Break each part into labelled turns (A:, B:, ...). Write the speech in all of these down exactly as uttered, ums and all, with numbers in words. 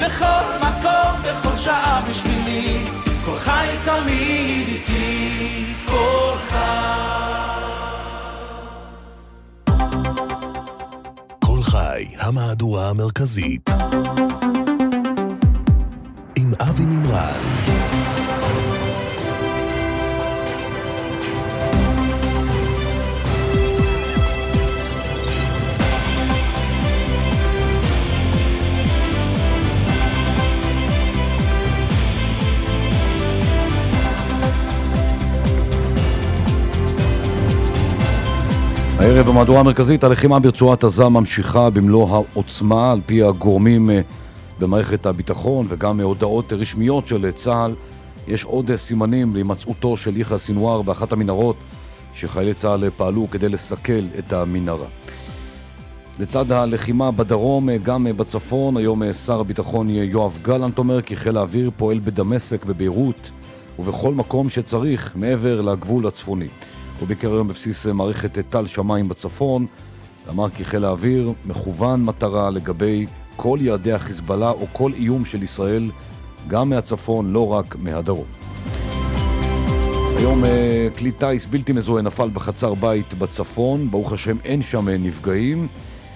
A: בכל מקום, בכל שעה בשבילי, כל חי תמיד איתי, כל חי.
B: כל חי, המהדורה המרכזית. עם אבי מימרן.
C: הערב במהדורה המרכזית, הלחימה ברצועת עזה ממשיכה במלוא העוצמה על פי הגורמים במערכת הביטחון וגם הודעות רשמיות של צה"ל. יש עוד סימנים להימצאותו של יחיא סינואר באחת המנהרות שחיילי צה"ל פעלו כדי לסכל את המנהרה. לצד הלחימה בדרום, גם בצפון, היום שר הביטחון יואב גלנט אומר כי חיל האוויר פועל בדמשק, בביירות ובכל מקום שצריך מעבר לגבול הצפוני. הוא ביקר היום בבסיס מערכת טל שמיים בצפון, אמר כי חיל האוויר מכוון מטרה לגבי כל יעדי החיזבאללה או כל איום של ישראל, גם מהצפון, לא רק מהדרום. היום כלי טייס בלתי מזוהה נפל בחצר בית בצפון, ברוך השם אין שם נפגעים,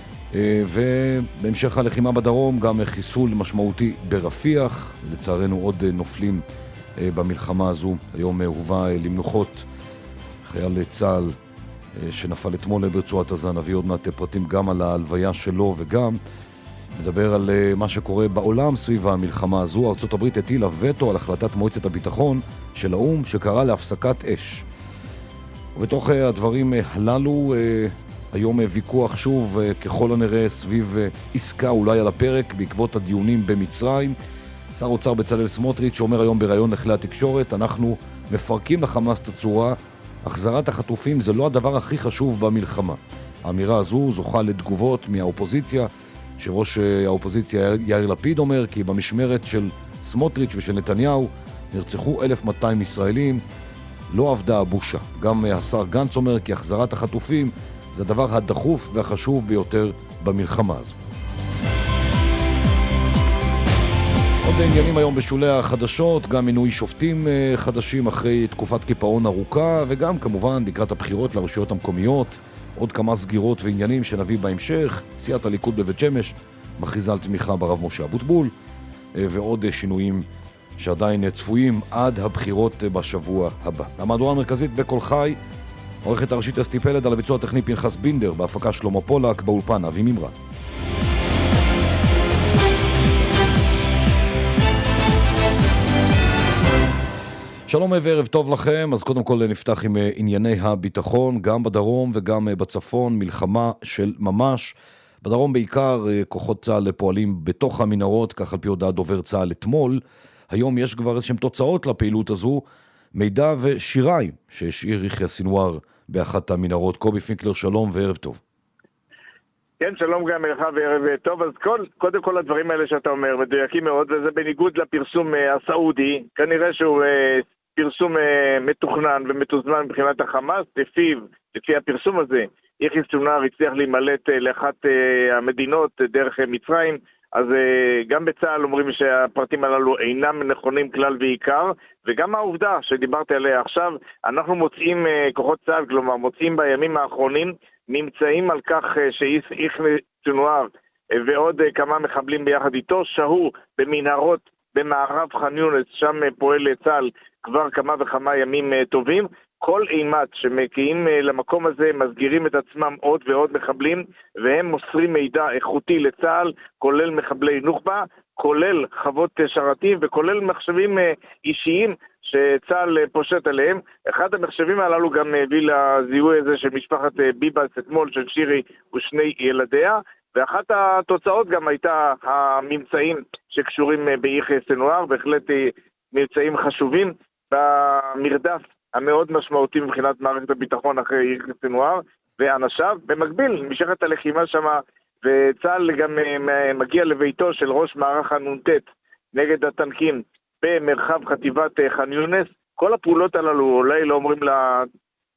C: ובהמשך הלחימה בדרום גם חיסול משמעותי ברפיח, לצערנו עוד נופלים במלחמה הזו. היום הובא למנוחות חייל צה"ל שנפל אתמול ברצועת עזה, נביא עוד מעט פרטים גם על ההלוויה שלו וגם נדבר על מה שקורה בעולם סביב המלחמה הזו. ארצות הברית הטילה וטו על החלטת מועצת הביטחון של האו"ם שקרא להפסקת אש. ובתוך הדברים הללו היום ויכוח שוב ככל הנראה סביב עסקה אולי על הפרק בעקבות הדיונים במצרים. שר אוצר בצלאל סמוטריץ' שאומר היום בראיון לכלי התקשורת, אנחנו מפרקים לחמאס את הצורה, החזרת החטופים זה לא הדבר הכי חשוב במלחמה. האמירה הזו זוכה לתגובות מהאופוזיציה, שראש האופוזיציה יאיר לפיד אומר כי במשמרת של סמוטריץ' ושל נתניהו נרצחו אלף ומאתיים ישראלים, לא עבדה הבושה. גם השר גנץ אומר כי החזרת החטופים זה הדבר הדחוף והחשוב ביותר במלחמה הזו. עוד עניינים היום בשולי החדשות, גם מינוי שופטים חדשים אחרי תקופת קיפאון ארוכה, וגם כמובן לקראת הבחירות לרשויות המקומיות, עוד כמה סגירות ועניינים שנביא בהמשך. סיעת הליכוד בבית שמש מכריזה על תמיכה ברב משה אבוטבול, ועוד שינויים שעדיין צפויים עד הבחירות בשבוע הבא. המהדורה המרכזית בכל חי, עורכת הראשית אסתי פלד, על הביצוע הטכני פנחס בינדר, בהפקה שלמה פולק, באולפן אבי מימרן. שלום וערב טוב לכם. אז קודם כל נפתח עם ענייני הביטחון, גם בדרום וגם בצפון, מלחמה של ממש. בדרום בעיקר כוחות צה"ל פועלים בתוך המנהרות, כך על פי הודעת דובר צה"ל אתמול. היום יש כבר איזשהם תוצאות לפעילות הזו, מידע ושיריים שהשאיר יחיא סינואר באחת המנהרות. קובי פינקלר, שלום וערב טוב.
D: כן, שלום גם לך וערב טוב. אז כל, קודם כל הדברים האלה שאתה אומר מדויקים מאוד, וזה בניגוד לפרסום הסעודי. כנראה שהוא פרסום מתוכנן ומתוזמן מבחינת החמאס, לפיו, לפי הפרסום הזה, יחיא סינואר הצליח להימלט לאחת המדינות דרך מצרים. אז גם בצה"ל אומרים שהפרטים הללו אינם נכונים כלל ועיקר, וגם העובדה שדיברתי עליה עכשיו, אנחנו מוצאים כוחות צה"ל, כלומר מוצאים בימים האחרונים נמצאים על כך שיחיא סינואר ועוד כמה מחבלים ביחד איתו שהו במנהרות במערב ח'אן יונס, שם פועל צה"ל כבר כמה וכמה ימים טובים. כל אימת שמגיעים למקום הזה מסגירים את עצמם עוד ועוד מחבלים, והם מוסרים מידע איכותי לצה"ל, כולל מחבלי נוח'בה, כולל חוות שרתים וכולל מחשבים אישיים שצה"ל פושט עליהם. אחד המחשבים הללו גם הביא לזיהוי הזה של משפחת ביבס אתמול, של שירי ושני ילדיה, ואחת התוצאות גם הייתה הממצאים שקשורים ביחיא סינואר, בהחלט ממצאים חשובים במרדף המאוד משמעותי מבחינת מערכת הביטחון אחרי יחיא סינואר ואנשיו. במקביל נמשכת הלחימה שמה, וצה"ל גם מגיע לביתו של ראש מערך הנ"ט נגד הטנקים במרחב חטיבת ח'אן יונס. כל הפעולות הללו אולי לא אומרים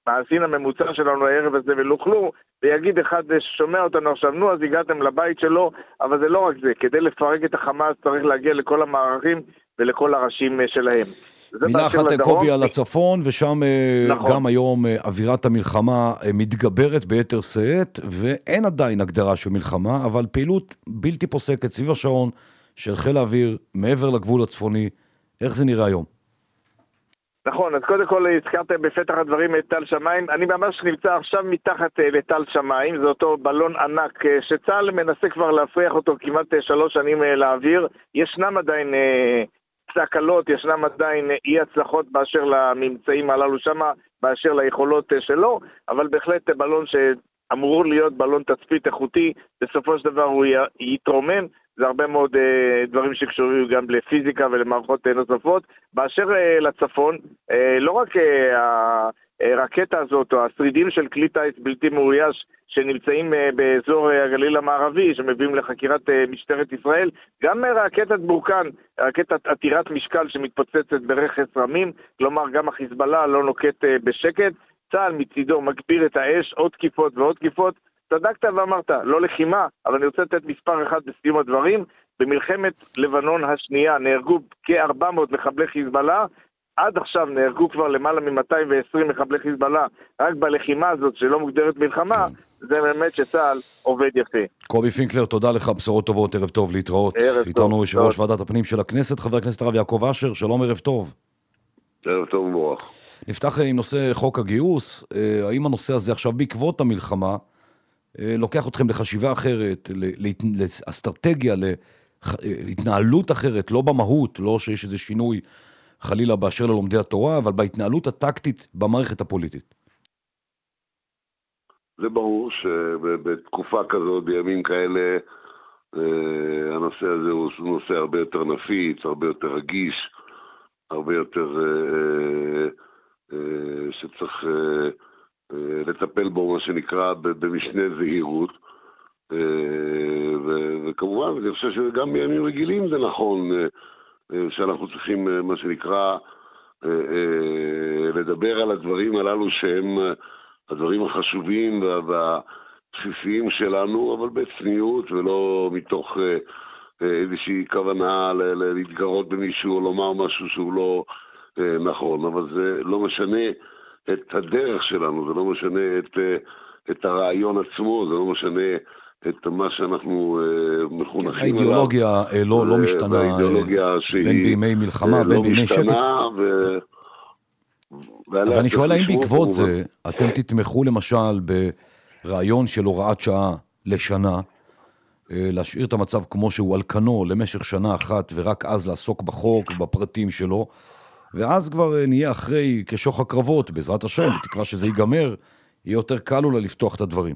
D: המאזין הממוצע שלנו הערב הזה ולא כלום, ויגיד אחד ששומע אותנו עכשיו, נו, אז הגעתם לבית שלו, אבל זה לא רק זה, כדי לפרק את החמאס צריך להגיע לכל המערכים ולכל הראשים שלהם.
C: מילה אחת קובי על הצפון, ושם נכון. גם היום אווירת המלחמה מתגברת ביתר שאת, ואין עדיין הגדרה של מלחמה, אבל פעילות בלתי פוסקת סביב השעון של חיל האוויר מעבר לגבול הצפוני. איך זה נראה היום?
D: נכון, אז קודם כל הזכרת בפתח הדברים את טל שמיים. אני ממש נמצא עכשיו מתחת לטל שמיים, זה אותו בלון ענק שצה"ל מנסה כבר להפריח אותו כמעט שלוש שנים לאוויר. ישנם עדיין סקלות, ישנם עדיין אי הצלחות באשר לממצאים הללו שמה, באשר ליכולות שלו, אבל בהחלט בלון שאמור להיות בלון תצפית איכותי, בסופו של דבר הוא יתרומם. זה הרבה מאוד uh, דברים שקשורים גם לפיזיקה ולמערכות uh, נוספות. באשר uh, לצפון, uh, לא רק uh, הרקטה הזאת או השרידים של כלי טיס בלתי מאויש שנמצאים uh, באזור uh, הגליל המערבי, שמביאים לחקירת uh, משטרת ישראל, גם uh, רקטת בורקן, רקטת עתירת משקל שמתפוצצת ברכס רמים, כלומר גם החיזבאללה לא נוקט uh, בשקט, צה"ל מצידו מגביר את האש, עוד תקיפות ועוד תקיפות, צדקת ואמרת, לא לחימה, אבל אני רוצה לתת מספר אחד בסיום הדברים. במלחמת לבנון השנייה נהרגו כ-ארבע מאות מחבלי חיזבאללה, עד עכשיו נהרגו כבר למעלה מ-מאתיים ועשרים מחבלי חיזבאללה, רק בלחימה הזאת שלא מוגדרת מלחמה, זה באמת שצה"ל עובד יפה.
C: קובי פינקלר, תודה לך, בשורות טובות, ערב טוב, להתראות. איתנו יושב ראש ועדת הפנים של הכנסת, חבר הכנסת הרב יעקב אשר, שלום, ערב טוב.
E: ערב טוב ומבורך.
C: נפתח עם נושא חוק הגיוס, האם הנושא הזה עכשיו בעקבות המלחמה, לוקח אתכם לחשיבה אחרת, לאסטרטגיה, להתנהלות אחרת, לא במהות, לא שיש איזה שינוי חלילה באשר ללומדי התורה, אבל בהתנהלות הטקטית במערכת הפוליטית.
E: זה ברור שבתקופה כזאת, בימים כאלה, הנושא הזה הוא נושא הרבה יותר נפיץ, הרבה יותר רגיש, הרבה יותר שצריך לטפל בו, מה שנקרא, במשנה זהירות. וכמובן, אני חושב שגם בימים רגילים זה נכון, שאנחנו צריכים, מה שנקרא, לדבר על הדברים הללו שהם הדברים החשובים והבסיסיים שלנו, אבל בצניעות ולא מתוך איזושהי כוונה להתגרות במישהו או לומר משהו שהוא לא נכון, אבל זה לא משנה את הדרך שלנו, זה לא משנה את, את הרעיון עצמו, זה לא משנה את מה שאנחנו מחונכים עליו.
C: האידיאולוגיה לא, לא משתנה, בין בימי מלחמה, בין בימי שקט. ו... אבל אני שואל האם בעקבות זה, אתם תתמכו למשל ברעיון של הוראת שעה לשנה, להשאיר את המצב כמו שהוא על כנו למשך שנה אחת, ורק אז לעסוק בחוק ובפרטים שלו, ואז כבר נהיה אחרי כשוך הקרבות, בעזרת השם, בתקווה שזה ייגמר, יהיה יותר קל אולי לפתוח את הדברים.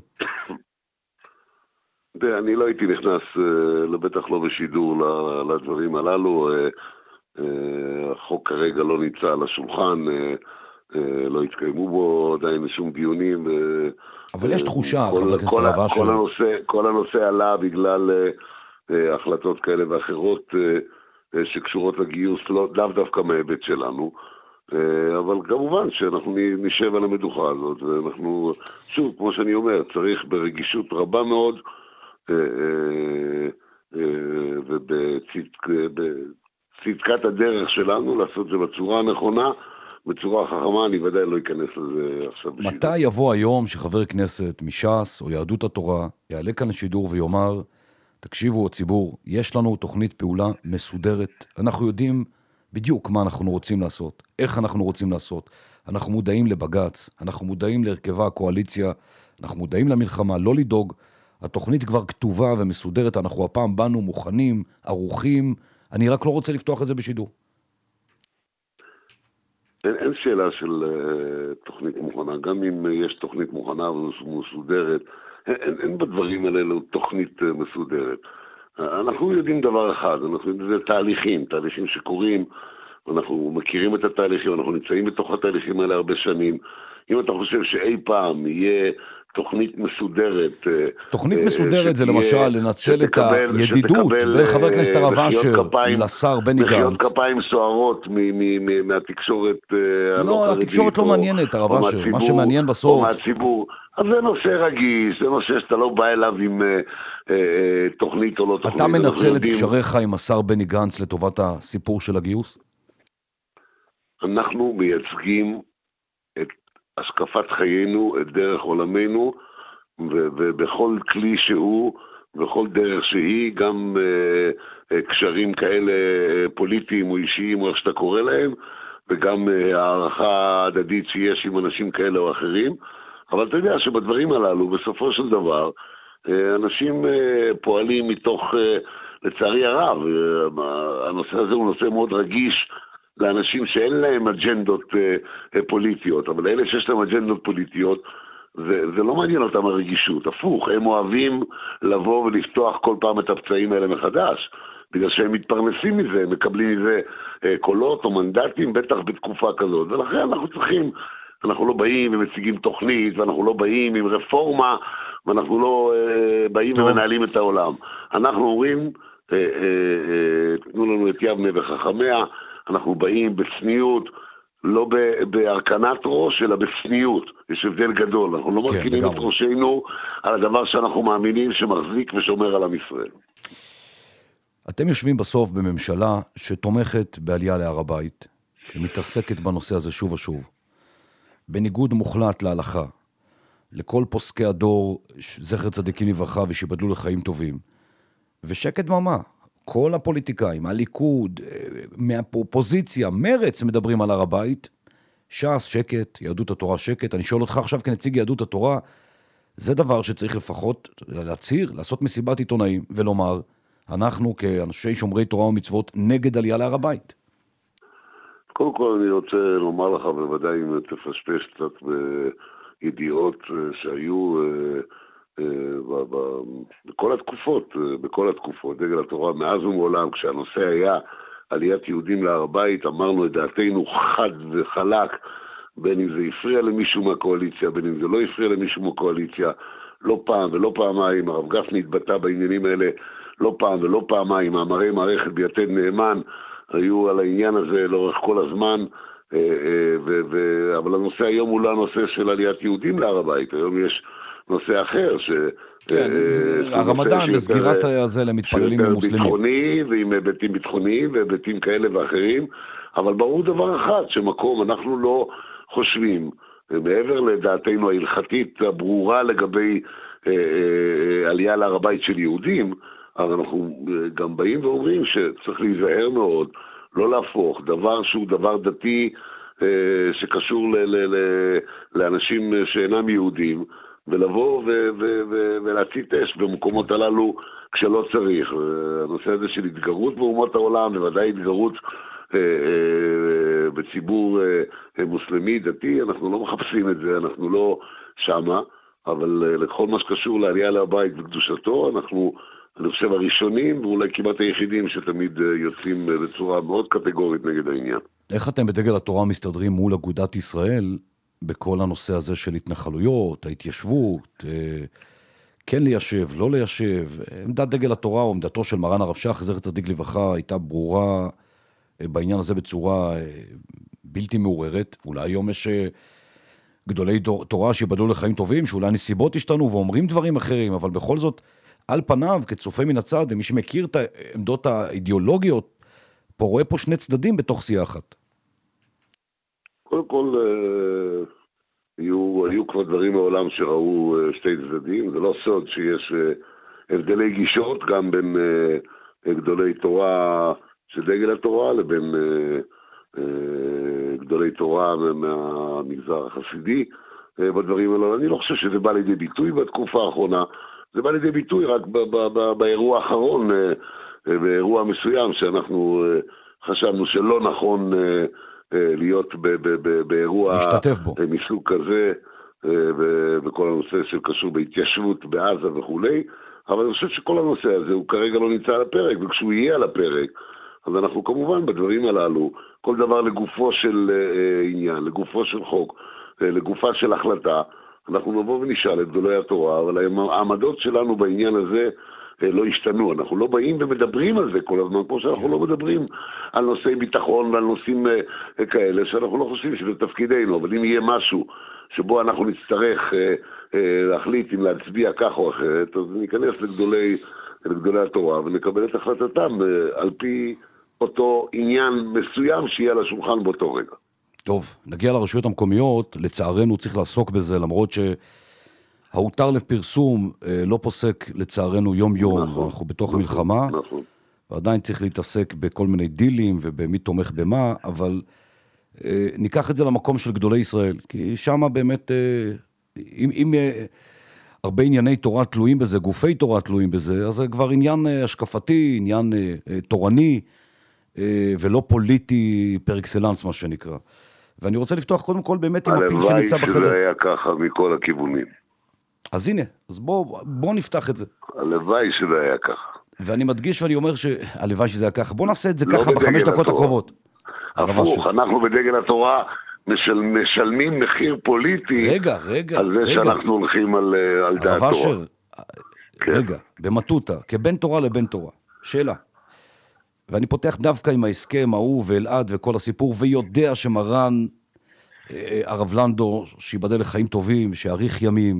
E: אני לא הייתי נכנס, לבטח לא בשידור, לדברים הללו. החוק כרגע לא נמצא על השולחן, לא התקיימו בו עדיין שום דיונים.
C: אבל יש תחושה, חבר הכנסת הרב אשר.
E: כל הנושא עלה בגלל החלטות כאלה ואחרות, שקשורות לגיוס, לא דו דווקא מההיבט שלנו, אבל כמובן שאנחנו נשב על המדוכה הזאת, ואנחנו, שוב, כמו שאני אומר, צריך ברגישות רבה מאוד, ובצדקת הדרך שלנו, לעשות זה בצורה הנכונה, בצורה חכמה, אני ודאי לא אכנס לזה עכשיו בשידור.
C: מתי יבוא היום שחבר כנסת מש"ס או יהדות התורה יעלה כאן לשידור ויאמר, תקשיבו הציבור, יש לנו תוכנית פעולה מסודרת, אנחנו יודעים בדיוק מה אנחנו רוצים לעשות, איך אנחנו רוצים לעשות, אנחנו מודעים לבגץ, אנחנו מודעים להרכבה הקואליציה, אנחנו מודעים למלחמה, לא לדאוג, התוכנית כבר כתובה ומסודרת, אנחנו הפעם באנו מוכנים, ערוכים, אני רק לא רוצה לפתוח את זה בשידור.
E: אין, אין שאלה של uh, תוכנית מוכנה, גם אם יש תוכנית מוכנה ומסודרת, אין, אין בדברים האלה תוכנית uh, מסודרת. Uh, אנחנו יודעים דבר אחד, אנחנו יודעים זה תהליכים, תהליכים שקורים, אנחנו מכירים את התהליכים, אנחנו נמצאים בתוך התהליכים האלה הרבה שנים. אם אתה חושב שאי פעם יהיה תוכנית מסודרת.
C: תוכנית מסודרת זה למשל לנצל את הידידות בין חבר הכנסת הרב אשר לשר בני גנץ.
E: מחיאות כפיים סוערות מהתקשורת הלא
C: לא, התקשורת לא מעניינת, הרב אשר. מה שמעניין בסוף...
E: או מהציבור. אז זה נושא רגיש, זה נושא שאתה לא בא אליו עם תוכנית או לא תוכנית.
C: אתה מנצל את קשריך עם השר בני גנץ לטובת הסיפור של הגיוס?
E: אנחנו מייצגים את השקפת חיינו, את דרך עולמנו, ובכל כלי שהוא, בכל דרך שהיא, גם uh, קשרים כאלה uh, פוליטיים או אישיים, או איך שאתה קורא להם, וגם uh, הערכה הדדית שיש עם אנשים כאלה או אחרים. אבל אתה יודע שבדברים הללו, בסופו של דבר, uh, אנשים uh, פועלים מתוך, uh, לצערי הרב, uh, הנושא הזה הוא נושא מאוד רגיש, לאנשים שאין להם אג'נדות אה, אה, פוליטיות, אבל אלה שיש להם אג'נדות פוליטיות, זה, זה לא מעניין אותם הרגישות, הפוך, הם אוהבים לבוא ולפתוח כל פעם את הפצעים האלה מחדש, בגלל שהם מתפרנסים מזה, הם מקבלים מזה אה, קולות או מנדטים, בטח בתקופה כזאת, ולכן אנחנו צריכים, אנחנו לא באים ומציגים תוכנית, ואנחנו לא באים עם רפורמה, ואנחנו לא אה, באים טוב. ומנהלים את העולם. אנחנו אומרים, אה, אה, אה, תנו לנו את יבנה וחכמיה, אנחנו באים בצניעות, לא בהרכנת ראש, אלא בצניעות. יש הבדל גדול. אנחנו לא כן, מרכינים את ראשנו על הדבר שאנחנו מאמינים שמחזיק ושומר על עם ישראל.
C: אתם יושבים בסוף בממשלה שתומכת בעלייה להר הבית, שמתעסקת בנושא הזה שוב ושוב, בניגוד מוחלט להלכה, לכל פוסקי הדור, זכר צדיקים לברכה ושיבדלו לחיים טובים, ושקט דממה. כל הפוליטיקאים, הליכוד, מהאופוזיציה, מרץ מדברים על הר הבית, ש"ס שקט, יהדות התורה שקט. אני שואל אותך עכשיו כנציג יהדות התורה, זה דבר שצריך לפחות להצהיר, לעשות מסיבת עיתונאים ולומר, אנחנו כאנשי שומרי תורה ומצוות נגד עלייה להר הבית.
E: קודם כל אני רוצה לומר לך, בוודאי אם תפשפש קצת בידיעות שהיו... בכל התקופות, בכל התקופות, דגל התורה מאז ומעולם, כשהנושא היה עליית יהודים להר הבית, אמרנו את דעתנו חד וחלק, בין אם זה הפריע למישהו מהקואליציה, בין אם זה לא הפריע למישהו מהקואליציה, לא פעם ולא פעמיים, הרב גפני התבטא בעניינים האלה, לא פעם ולא פעמיים, מאמרי מערכת ביתד נאמן, היו על העניין הזה לאורך כל הזמן, אבל הנושא היום הוא לא הנושא של עליית יהודים להר הבית, היום יש נושא אחר, ש...
C: כן, הרמדאן וסגירת הזה למתפללים מוסלמים.
E: ביטחוני, ועם היבטים ביטחוניים והיבטים כאלה ואחרים, אבל ברור דבר אחד, שמקום אנחנו לא חושבים, מעבר לדעתנו ההלכתית הברורה לגבי אה, אה, עלייה להר הבית של יהודים, אז אנחנו גם באים ואומרים שצריך להיזהר מאוד, לא להפוך דבר שהוא דבר דתי, אה, שקשור ל- ל- ל- לאנשים שאינם יהודים, ולבוא ו- ו- ו- ולהצית אש במקומות הללו כשלא צריך. הנושא הזה של התגרות באומות העולם, בוודאי התגרות אה, אה, בציבור אה, מוסלמי, דתי, אנחנו לא מחפשים את זה, אנחנו לא שמה, אבל אה, לכל מה שקשור לעלייה להבית וקדושתו, אנחנו, אני חושב, הראשונים, ואולי כמעט היחידים שתמיד אה, יוצאים אה, בצורה מאוד קטגורית נגד העניין.
C: איך אתם בדגל התורה מסתדרים מול אגודת ישראל, בכל הנושא הזה של התנחלויות, ההתיישבות, כן ליישב, לא ליישב? עמדת דגל התורה או עמדתו של מרן הרב שך, זכר צדיק לברכה, הייתה ברורה בעניין הזה בצורה בלתי מעוררת. אולי היום יש גדולי תורה שיבדלו לחיים טובים, שאולי הנסיבות השתנו ואומרים דברים אחרים, אבל בכל זאת, על פניו, כצופה מן הצד, ומי שמכיר את העמדות האידיאולוגיות, פה רואה פה שני צדדים בתוך סיעה אחת.
E: קודם כל, היו, היו כבר דברים מעולם שראו שתי צדדים, זה לא סוד שיש הבדלי גישות גם בין גדולי תורה של דגל התורה לבין גדולי תורה מהמגזר החסידי בדברים האלה. אני לא חושב שזה בא לידי ביטוי בתקופה האחרונה, זה בא לידי ביטוי רק באירוע האחרון, באירוע מסוים שאנחנו חשבנו שלא נכון להיות באירוע מסוג כזה, וכל הנושא שקשור בהתיישבות בעזה וכו'. אבל אני חושב שכל הנושא הזה הוא כרגע לא נמצא על הפרק, וכשהוא יהיה על הפרק, אז אנחנו כמובן בדברים הללו, כל דבר לגופו של עניין, לגופו של חוק, לגופה של החלטה, אנחנו נבוא ונשאל את גדולי התורה, אבל העמדות שלנו בעניין הזה לא השתנו. אנחנו לא באים ומדברים על זה כל הזמן, כמו שאנחנו לא מדברים על נושאי ביטחון ועל נושאים כאלה, שאנחנו לא חושבים שזה תפקידנו, אבל אם יהיה משהו שבו אנחנו נצטרך להחליט אם להצביע כך או אחרת, אז ניכנס לגדולי, לגדולי התורה ונקבל את החלטתם על פי אותו עניין מסוים שיהיה על השולחן באותו רגע.
C: טוב, נגיע לרשויות המקומיות, לצערנו צריך לעסוק בזה, למרות שההותר לפרסום לא פוסק לצערנו יום יום, נכון, ואנחנו בתוך נכון, מלחמה, נכון. ועדיין צריך להתעסק בכל מיני דילים ובמי תומך במה, אבל אה, ניקח את זה למקום של גדולי ישראל, כי שם באמת, אה, אם, אם אה, הרבה ענייני תורה תלויים בזה, גופי תורה תלויים בזה, אז זה כבר עניין אה, השקפתי, עניין אה, אה, תורני, אה, ולא פוליטי פר אקסלנס מה שנקרא. ואני רוצה לפתוח קודם כל באמת עם הפיל שנמצא בחדר.
E: הלוואי שזה היה ככה מכל הכיוונים.
C: אז הנה, אז בוא, בוא נפתח את זה.
E: הלוואי שזה היה ככה.
C: ואני מדגיש ואני אומר שהלוואי שזה היה ככה. בוא נעשה את זה ככה בחמש דקות הקרובות.
E: הפוך, אנחנו בדגל התורה משל, משלמים מחיר פוליטי.
C: רגע, רגע,
E: על זה
C: רגע.
E: שאנחנו הולכים על, על דעת תורה.
C: אשר, כן. רגע, במטוטה, כבן תורה לבן תורה. שאלה. ואני פותח דווקא עם ההסכם, ההוא ואלעד וכל הסיפור, ויודע שמרן הרב לנדו, שיבדל לחיים טובים, שיאריך ימים,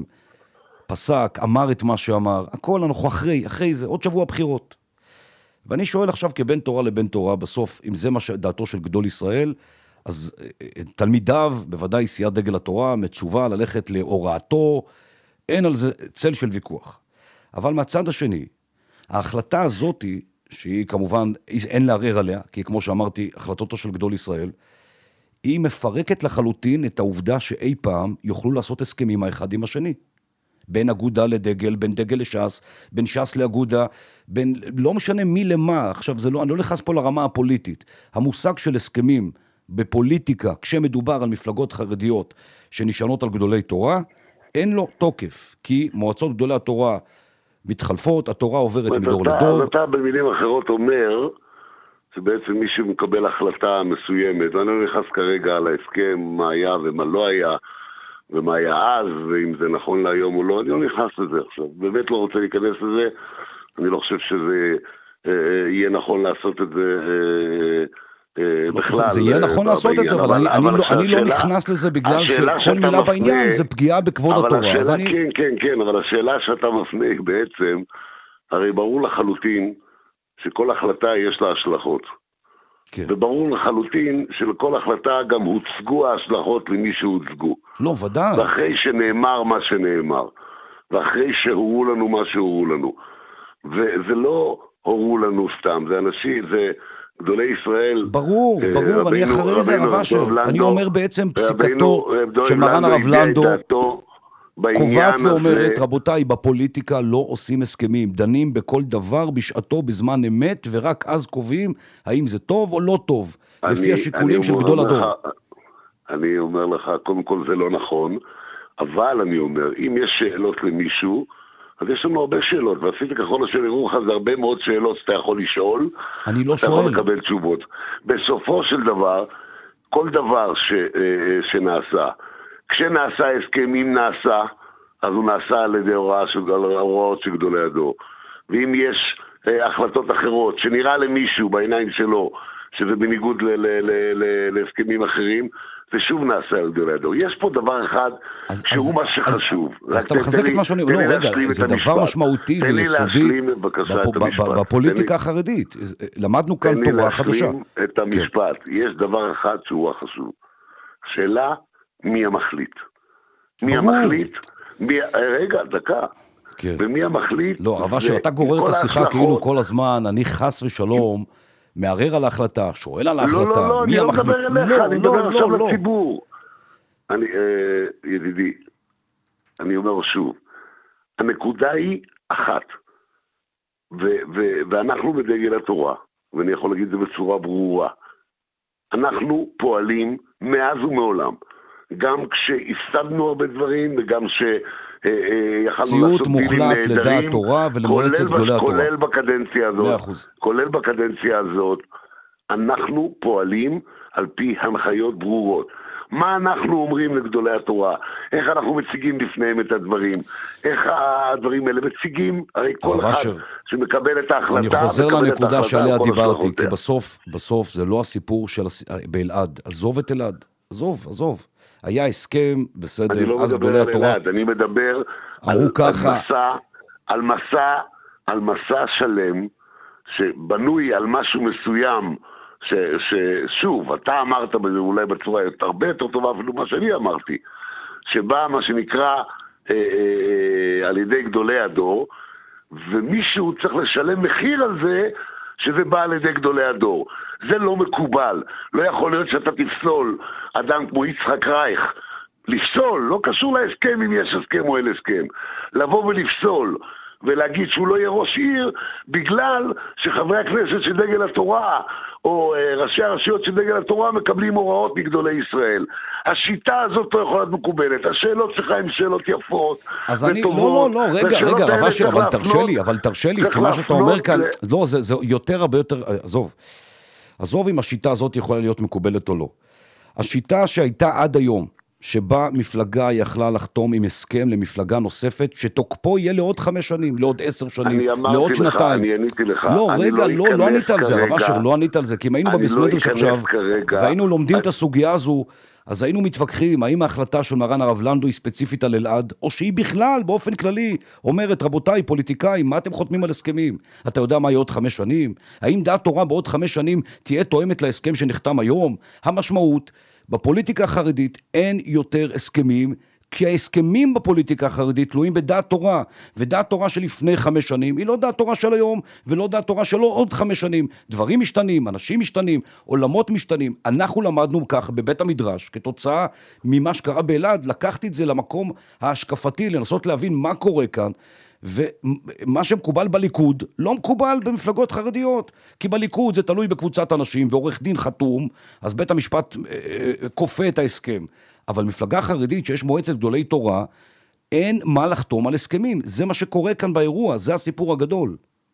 C: פסק, אמר את מה שאמר, הכל אנחנו אחרי, אחרי זה, עוד שבוע בחירות. ואני שואל עכשיו כבן תורה לבן תורה, בסוף, אם זה מה דעתו של גדול ישראל, אז תלמידיו, בוודאי סיעת דגל התורה, מצווה ללכת להוראתו, אין על זה צל של ויכוח. אבל מהצד השני, ההחלטה הזאת היא, שהיא כמובן, אין לערער עליה, כי כמו שאמרתי, החלטותו של גדול ישראל, היא מפרקת לחלוטין את העובדה שאי פעם יוכלו לעשות הסכמים האחד עם השני. בין אגודה לדגל, בין דגל לש"ס, בין ש"ס לאגודה, בין, לא משנה מי למה, עכשיו זה לא, אני לא נכנס פה לרמה הפוליטית. המושג של הסכמים בפוליטיקה, כשמדובר על מפלגות חרדיות שנשענות על גדולי תורה, אין לו תוקף, כי מועצות גדולי התורה מתחלפות, התורה עוברת מדור לדור.
E: אז אתה במילים אחרות אומר, שבעצם מי שמקבל החלטה מסוימת, ואני לא נכנס כרגע על ההסכם, מה היה ומה לא היה, ומה היה אז, ואם זה נכון להיום או לא, אני לא נכנס לזה עכשיו. באמת לא רוצה להיכנס לזה, אני לא חושב שזה אה, יהיה נכון לעשות את זה אה, אה, בכלל.
C: זה יהיה נכון לעשות את זה, אבל אני לא נכנס לזה בגלל שכל מילה בעניין זה פגיעה בכבוד התורה.
E: כן, כן, כן, אבל השאלה שאתה מפנה בעצם, הרי ברור לחלוטין שכל החלטה יש לה השלכות. כן. וברור לחלוטין שלכל החלטה גם הוצגו ההשלכות למי שהוצגו.
C: לא, ודאי.
E: ואחרי שנאמר מה שנאמר, ואחרי שהורו לנו מה שהורו לנו. וזה לא הורו לנו סתם, זה אנשים, זה גדולי ישראל.
C: ברור, אה, ברור, רבינו, אני אחרי זה רב אשר. אני אומר בעצם פסיקתו של מרן הרב לנדו, קובעת ואומרת, רבותיי, בפוליטיקה לא עושים הסכמים, דנים בכל דבר בשעתו בזמן אמת, ורק אז קובעים האם זה טוב או לא טוב, אני, לפי השיקולים של גדול הדור. לך,
E: אני אומר לך, קודם כל זה לא נכון, אבל אני אומר, אם יש שאלות למישהו, אז יש לנו הרבה שאלות, ועשית ככל אשר יראו לך, זה הרבה מאוד שאלות שאתה יכול לשאול,
C: אני לא
E: אתה
C: שואל.
E: יכול לקבל תשובות. בסופו של דבר, כל דבר ש, שנעשה, כשנעשה הסכם, אם נעשה, אז הוא נעשה על ידי הוראה של, הוראות של גדולי הדור. ואם יש אה, החלטות אחרות, שנראה למישהו בעיניים שלו, שזה בניגוד ל- ל- ל- ל- להסכמים אחרים, זה שוב נעשה על גדולי הדור. יש פה דבר אחד
C: אז,
E: שהוא
C: אז,
E: מה שחשוב.
C: אז, אז אתה מחזק את מה שאני... לא, רגע, זה דבר משמעותי ויסודי בפוליטיקה החרדית. למדנו כאן תורה חדשה.
E: תן לי להשלים את המשפט. כן. יש דבר אחד שהוא החשוב. שאלה, מי המחליט? מי המחליט? מי... רגע, דקה.
C: כן.
E: ומי המחליט?
C: לא, הרב אשר, אתה גורר את השיחה כאילו כל הזמן, אני חס ושלום, מערער על ההחלטה, שואל על ההחלטה,
E: לא, לא, לא,
C: מי
E: אני
C: המחליט?
E: לא מדבר אליך,
C: לא,
E: אני
C: לא,
E: מדבר עכשיו
C: לא,
E: לציבור. אני, אה, ידידי, אני אומר שוב, הנקודה היא אחת, ו- ו- ואנחנו בדגל התורה, ואני יכול להגיד את זה בצורה ברורה, אנחנו פועלים מאז ומעולם, גם כשהפסדנו הרבה דברים, וגם שיכלנו לעשות דילים נהדרים,
C: ציות מוחלט לדעת תורה ולמועצת גדולי התורה.
E: כולל בקדנציה הזאת,
C: מאה אחוז.
E: כולל בקדנציה הזאת, אנחנו פועלים על פי הנחיות ברורות. מה אנחנו אומרים לגדולי התורה, איך אנחנו מציגים בפניהם את הדברים, איך הדברים האלה מציגים, הרי כל אחד אשר, שמקבל את ההחלטה,
C: אני חוזר לנקודה שעליה דיברתי, כי בסוף, בסוף זה לא הסיפור של באלעד, עזוב את אלעד, עזוב, עזוב, היה הסכם בסדר,
E: אני לא
C: אז
E: מדבר על אלעד, אני מדבר על, על מסע, על מסע, על מסע שלם, שבנוי על משהו מסוים, ששוב, אתה אמרת בזה אולי בצורה הרבה יותר טובה אפילו מה שאני אמרתי, שבא מה שנקרא אה, אה, על ידי גדולי הדור, ומישהו צריך לשלם מחיר על זה שזה בא על ידי גדולי הדור. זה לא מקובל. לא יכול להיות שאתה תפסול אדם כמו יצחק רייך. לפסול, לא קשור להסכם אם יש הסכם או אין הסכם. לבוא ולפסול ולהגיד שהוא לא יהיה ראש עיר בגלל שחברי הכנסת של דגל התורה או ראשי הרשויות של דגל התורה מקבלים הוראות מגדולי ישראל. השיטה הזאת לא יכולה להיות מקובלת. השאלות שלך הן שאלות יפות
C: אז אני, לא, לא, לא, רגע, רגע, רב אשר, אבל תרשה לי, אבל תרשה לי, כי מה שאתה אומר כאן, לא, זה, זה יותר הרבה יותר, עזוב, עזוב אם השיטה הזאת יכולה להיות מקובלת או לא. השיטה שהייתה עד היום, שבה מפלגה יכלה לחתום עם הסכם למפלגה נוספת, שתוקפו יהיה לעוד חמש שנים, לעוד עשר שנים, לעוד
E: לך,
C: שנתיים.
E: אני עניתי לך.
C: לא, רגע, לא, לא ענית על זה, רב אשר, לא ענית על זה, כי אם היינו בבסמדרש עכשיו, והיינו לומדים את הסוגיה הזו, אז היינו מתווכחים, האם ההחלטה של מרן הרב לנדו היא ספציפית על אלעד, או שהיא בכלל, באופן כללי, אומרת, רבותיי, פוליטיקאים, מה אתם חותמים על הסכמים? אתה יודע מה יהיה עוד חמש שנים? האם דעת תורה בעוד חמש שנים תהיה תואמת להסכם שנחתם היום? המשמעות, בפוליטיקה החרדית אין יותר הסכמים, כי ההסכמים בפוליטיקה החרדית תלויים בדעת תורה, ודעת תורה שלפני חמש שנים היא לא דעת תורה של היום, ולא דעת תורה שלא עוד חמש שנים. דברים משתנים, אנשים משתנים, עולמות משתנים. אנחנו למדנו כך בבית המדרש, כתוצאה ממה שקרה באלעד, לקחתי את זה למקום ההשקפתי, לנסות להבין מה קורה כאן, ומה שמקובל בליכוד לא מקובל במפלגות חרדיות, כי בליכוד זה תלוי בקבוצת אנשים, ועורך דין חתום, אז בית המשפט כופה את ההסכם. אבל מפלגה חרדית שיש מועצת גדולי תורה, אין מה לחתום על הסכמים. זה מה שקורה כאן באירוע, זה הסיפור הגדול.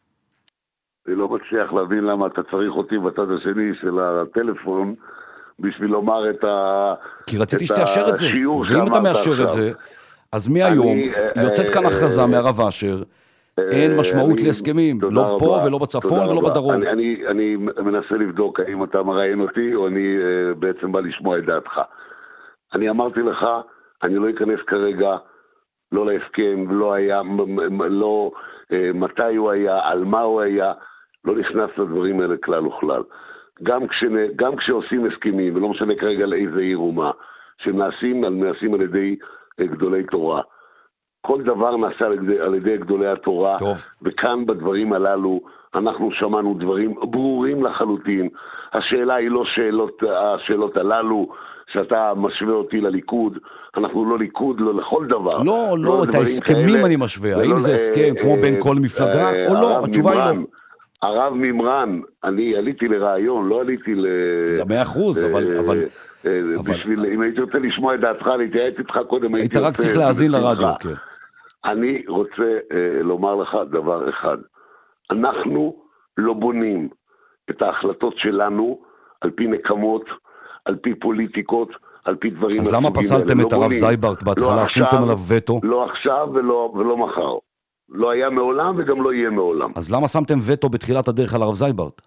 E: אני לא מצליח להבין למה אתה צריך אותי בצד השני של הטלפון, בשביל לומר את ה...
C: כי רציתי שתאשר את זה, ואם אתה מאשר את זה, אז מהיום יוצאת כאן הכרזה מהרב אשר, אין משמעות להסכמים, לא פה ולא בצפון ולא בדרום.
E: אני מנסה לבדוק האם אתה מראיין אותי, או אני בעצם בא לשמוע את דעתך. אני אמרתי לך, אני לא אכנס כרגע, לא להסכם, לא היה, לא מתי הוא היה, על מה הוא היה, לא נכנס לדברים האלה כלל וכלל. גם, כשנה, גם כשעושים הסכמים, ולא משנה כרגע לאיזה עיר ומה, שנעשים, נעשים על ידי גדולי תורה. כל דבר נעשה על ידי, על ידי גדולי התורה, טוב. וכאן בדברים הללו, אנחנו שמענו דברים ברורים לחלוטין. השאלה היא לא שאלות, השאלות הללו, שאתה משווה אותי לליכוד, אנחנו לא ליכוד, לא לכל דבר.
C: לא, לא, את ההסכמים אני משווה, האם זה הסכם כמו בין כל מפלגה, או לא, התשובה היא לא.
E: הרב ממרן, אני עליתי לרעיון, לא עליתי ל...
C: זה מאה אחוז, אבל...
E: בשביל, אם הייתי רוצה לשמוע את דעתך, להתייעץ איתך קודם,
C: היית רק צריך להאזין לרדיו, כן.
E: אני רוצה לומר לך דבר אחד. אנחנו לא בונים את ההחלטות שלנו על פי נקמות, על פי פוליטיקות, על פי דברים...
C: אז למה פסלתם את הרב זייברט בהתחלה, עשיתם עליו וטו?
E: לא עכשיו ולא, ולא מחר. לא היה מעולם וגם לא יהיה מעולם.
C: אז למה שמתם וטו בתחילת הדרך על הרב זייברט?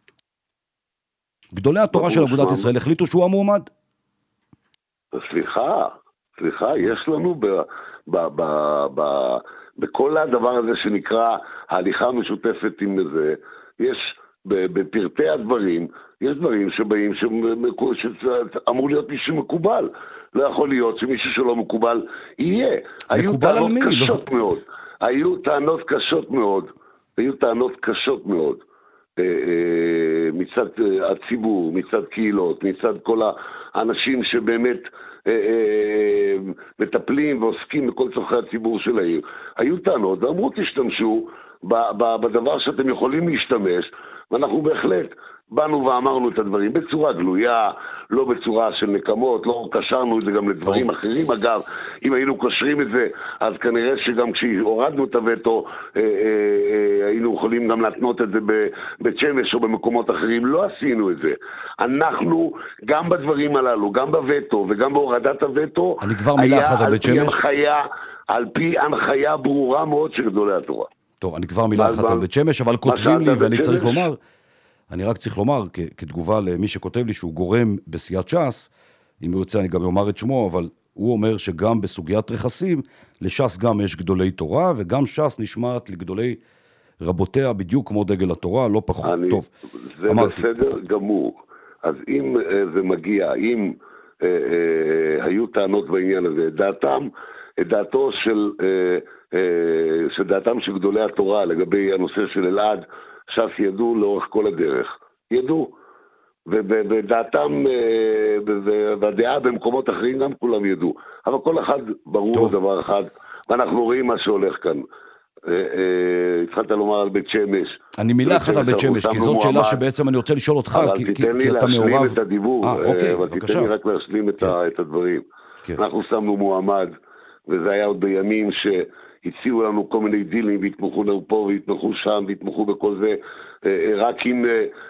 C: גדולי התורה של אגודת ישראל החליטו שהוא המועמד.
E: סליחה, סליחה, יש לנו ב, ב, ב, ב, בכל הדבר הזה שנקרא ההליכה המשותפת עם זה, יש בפרטי הדברים, יש דברים שבאים שאמור להיות מישהו מקובל. לא יכול להיות שמישהו שלא מקובל יהיה.
C: מקובל על מי?
E: היו טענות קשות מאוד. היו טענות קשות מאוד. היו טענות קשות מאוד. מצד הציבור, מצד קהילות, מצד כל האנשים שבאמת מטפלים ועוסקים בכל צורכי הציבור של העיר. היו טענות, ואמרו תשתמשו בדבר שאתם יכולים להשתמש, ואנחנו בהחלט באנו ואמרנו את הדברים בצורה גלויה, לא בצורה של נקמות, לא קשרנו את זה גם לדברים טוב. אחרים. אגב, אם היינו קושרים את זה, אז כנראה שגם כשהורדנו את הווטו, אה, אה, אה, היינו יכולים גם להתנות את זה בבית שמש או במקומות אחרים. לא עשינו את זה. אנחנו, גם בדברים הללו, גם בווטו וגם בהורדת הווטו,
C: אני כבר מילה אחת על בית שמש.
E: הנחיה, על פי הנחיה ברורה מאוד של גדולי התורה.
C: טוב, אני כבר מילה אחת על בית שמש, אבל כותבים לי, ואני צריך לומר, אני רק צריך לומר, כתגובה למי שכותב לי, שהוא גורם בסיעת ש"ס, אם הוא יוצא אני גם אומר את שמו, אבל הוא אומר שגם בסוגיית רכסים, לש"ס גם יש גדולי תורה, וגם ש"ס נשמעת לגדולי רבותיה, בדיוק כמו דגל התורה, לא פחות.
E: אני,
C: טוב,
E: זה
C: אמרתי.
E: בסדר גמור. אז אם uh, זה מגיע, אם uh, uh, היו טענות בעניין הזה, דעתם, דעתו של, uh, uh, של דעתם של גדולי התורה, לגבי הנושא של אלעד, ש"ס ידעו לאורך כל הדרך, ידעו, ודעתם והדעה במקומות אחרים גם כולם ידעו, אבל כל אחד ברור טוב. דבר אחד, ואנחנו רואים מה שהולך כאן. התחלת לומר על בית שמש.
C: אני מילה אחת על בית שמש, כי זאת שאלה שבעצם אני רוצה לשאול אותך,
E: כי אתה מעורב. אבל תיתן לי להשלים את הדיבור, אבל תיתן לי רק להשלים את הדברים. אנחנו שמנו מועמד, וזה היה עוד בימים ש... הציעו לנו כל מיני דילים, והתמכו לנו פה, והתמכו שם, והתמכו בכל זה, רק אם